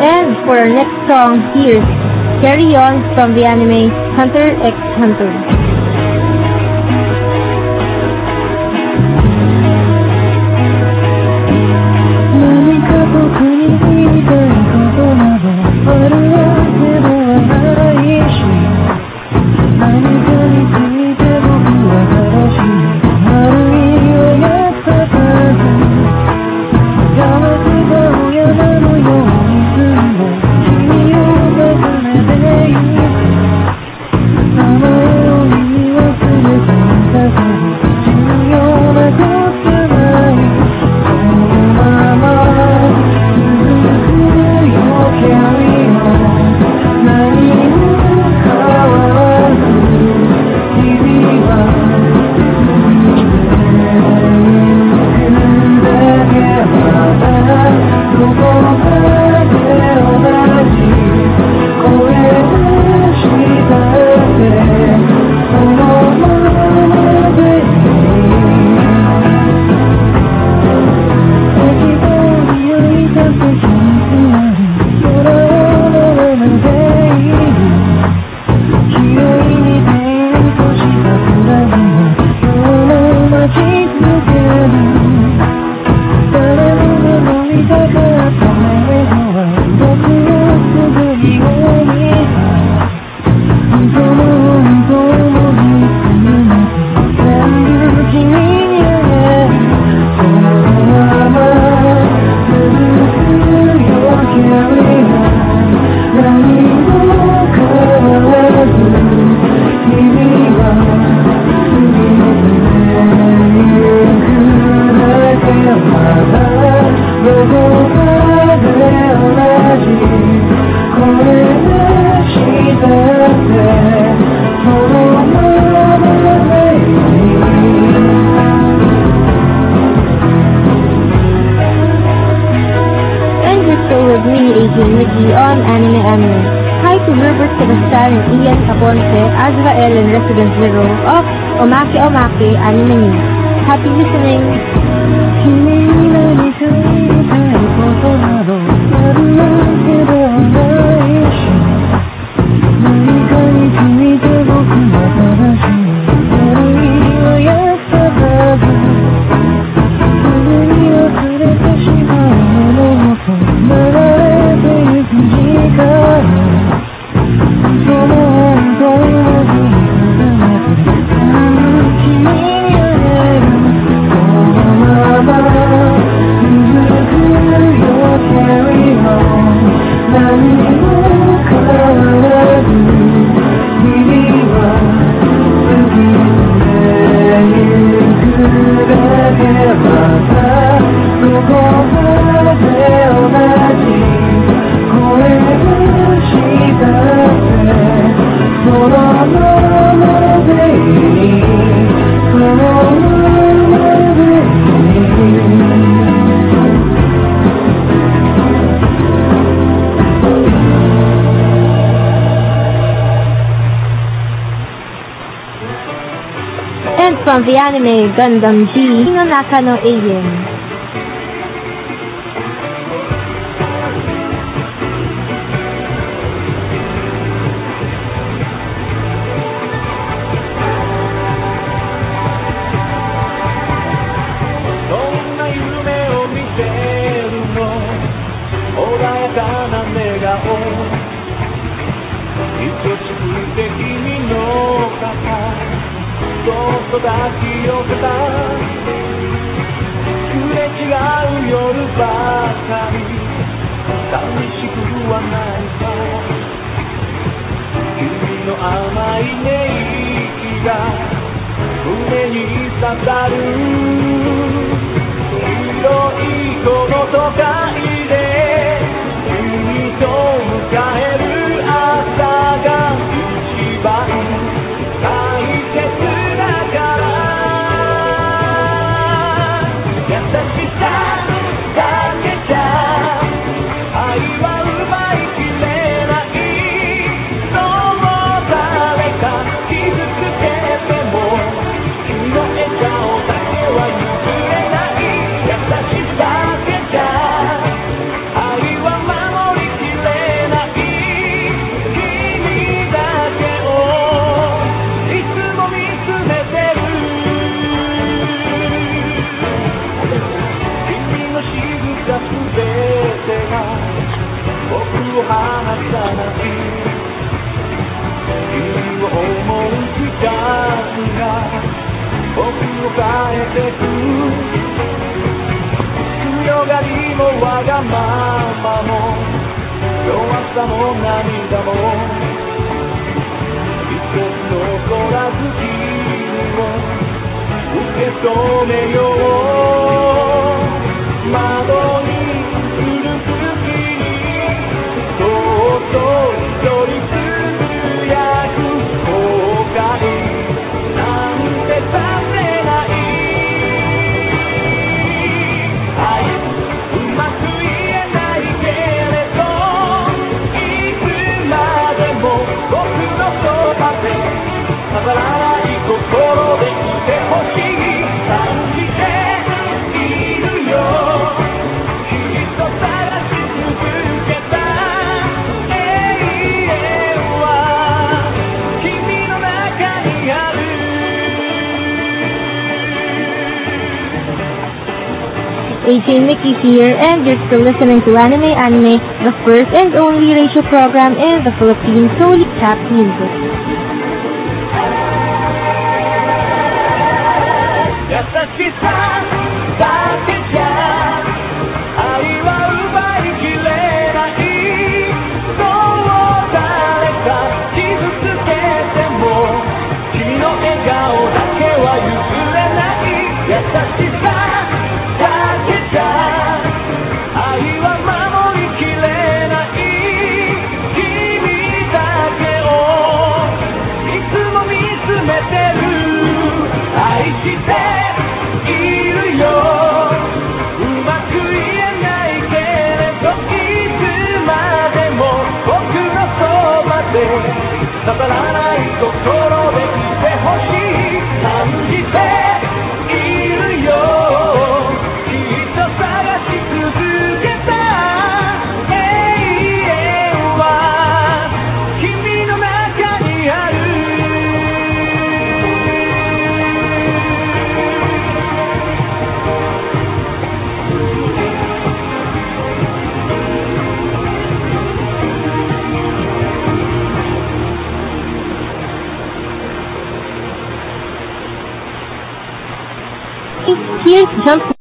And for our next song, here's Carry On from the anime Hunter x Hunter. の The Anime Gundam G の中の永遠。 抱き寄せたすれ違う夜ばかり寂しくはないか君の甘い寝息が胸に刺さる広いこの都会で君と迎える朝が一番大切だからまも弱さも涙も一つの空月を受け止めよう窓に来る月にそっと一人つぶやく後悔なんてさせない愛うまく言えないけれどいつまでも僕のそばで飾らない心でいてほしい感じているよきっと探し続けた永遠は君の中にある AJ Mickey here, and you're still listening to Anime, the first and only radio program in the Philippines, solely tap music. 優しさだけじゃ愛は奪いきれないそう誰か傷つけても君の笑顔だけは譲れない優しさだけじゃ愛は守りきれない君だけをいつも見つめてる愛しているようまく言えないけれどいつまでも僕のそばで飾らない心でいてほしい感じているよきっと探し続けた永遠は君の中にある Here's Jump